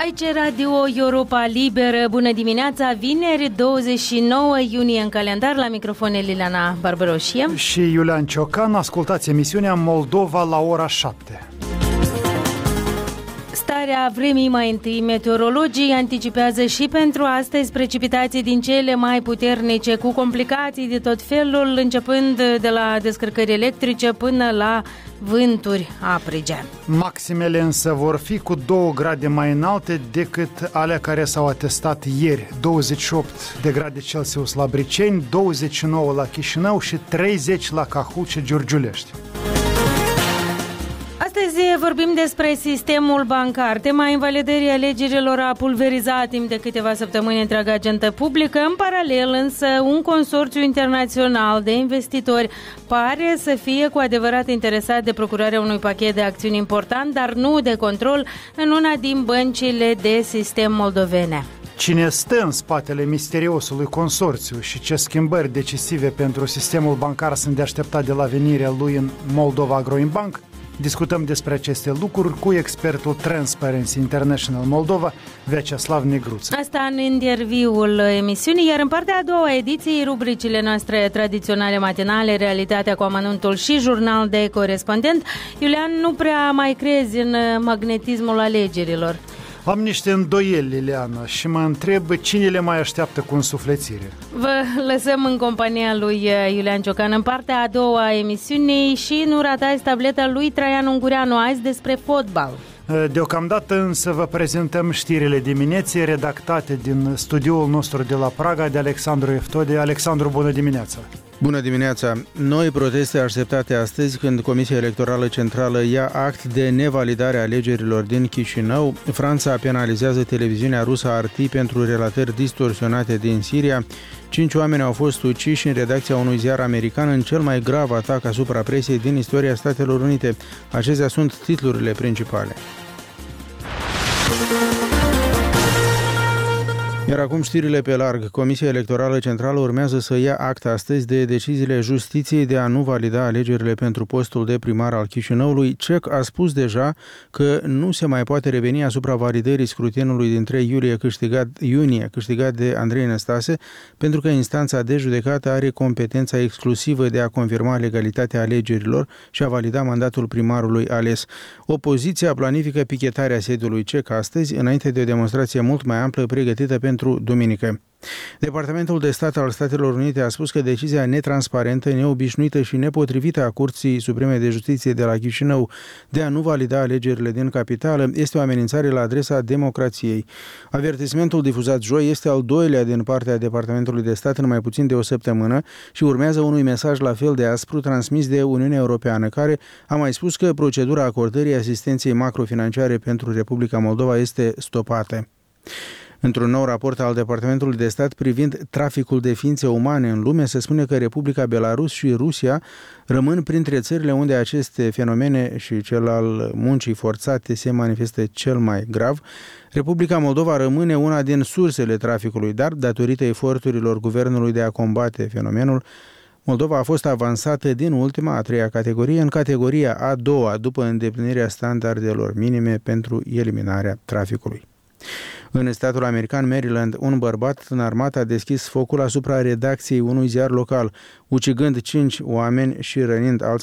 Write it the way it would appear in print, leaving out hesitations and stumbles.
Aici Radio Europa Liberă. Bună dimineața, vineri 29 iunie în calendar. La microfon Liliana Barbaroșie și Iulian Ciocan. Ascultați emisiunea Moldova la ora 7. Starea vremii mai întâi. Meteorologii anticipează și pentru astăzi precipitații din cele mai puternice, cu complicații de tot felul, începând de la descărcări electrice până la vânturi aprige. Maximele însă vor fi cu 2 grade mai înalte decât alea care s-au atestat ieri. 28 de grade Celsius la Briceni, 29 la Chișinău și 30 la Cahul și Giurgiulești. Astăzi vorbim despre sistemul bancar. Tema invalidării alegerilor a pulverizat timp de câteva săptămâni întreaga agentă publică. În paralel, însă, un consorțiu internațional de investitori pare să fie cu adevărat interesat de procurarea unui pachet de acțiuni important, dar nu de control, în una din băncile de sistem moldovene. Cine stă în spatele misteriosului consorțiu și ce schimbări decisive pentru sistemul bancar sunt de așteptat de la venirea lui în Moldova Agroinbank? Discutăm despre aceste lucruri cu expertul Transparency International Moldova, Vyacheslav Negruță. Asta în interviul emisiunii, iar în partea a doua ediției, rubricile noastre tradiționale matinale, Realitatea cu amănuntul și Jurnal de corespondent. Iulian, nu prea mai crezi în magnetismul alegerilor? Am niște îndoieli, Liliana, și mă întreb cine le mai așteaptă cu însuflețire. Vă lăsăm în compania lui Iulian Ciocan în partea a doua a emisiunii și nu ratați tableta lui Traian Ungureanu azi despre fotbal. Deocamdată însă vă prezentăm știrile dimineții redactate din studioul nostru de la Praga de Alexandru Eftode. Alexandru, bună dimineața! Bună dimineața! Noi proteste așteptate astăzi când Comisia Electorală Centrală ia act de nevalidare a alegerilor din Chișinău. Franța penalizează televiziunea rusă RT pentru relatări distorsionate din Siria. 5 oameni au fost uciși în redacția unui ziar american în cel mai grav atac asupra presiei din istoria Statelor Unite. Acestea sunt titlurile principale. Iar acum știrile pe larg. Comisia Electorală Centrală urmează să ia act astăzi de deciziile Justiției de a nu valida alegerile pentru postul de primar al Chișinăului. CEC a spus deja că nu se mai poate reveni asupra validării scrutinului din 3 iunie câștigat de Andrei Năstase, pentru că instanța de judecată are competența exclusivă de a confirma legalitatea alegerilor și a valida mandatul primarului ales. Opoziția planifică pichetarea sediului CEC astăzi, înainte de o demonstrație mult mai amplă pregătită pentru duminică. Departamentul de Stat al Statelor Unite a spus că decizia netransparentă, neobișnuită și nepotrivită a Curții Supreme de Justiție de la Chișinău de a nu valida alegerile din capitală este o amenințare la adresa democrației. Avertismentul difuzat joi este al doilea din partea Departamentului de Stat în mai puțin de o săptămână și urmează unui mesaj la fel de aspru transmis de Uniunea Europeană, care a mai spus că procedura acordării asistenței macrofinanciare pentru Republica Moldova este stopată. Într-un nou raport al Departamentului de Stat privind traficul de ființe umane în lume, se spune că Republica Belarus și Rusia rămân printre țările unde aceste fenomene și cel al muncii forțate se manifestă cel mai grav. Republica Moldova rămâne una din sursele traficului, dar datorită eforturilor guvernului de a combate fenomenul, Moldova a fost avansată din ultima, a treia categorie, în categoria a doua, după îndeplinirea standardelor minime pentru eliminarea traficului. În statul american Maryland, un bărbat înarmat a deschis focul asupra redacției unui ziar local, ucigând 5 oameni și rănind alți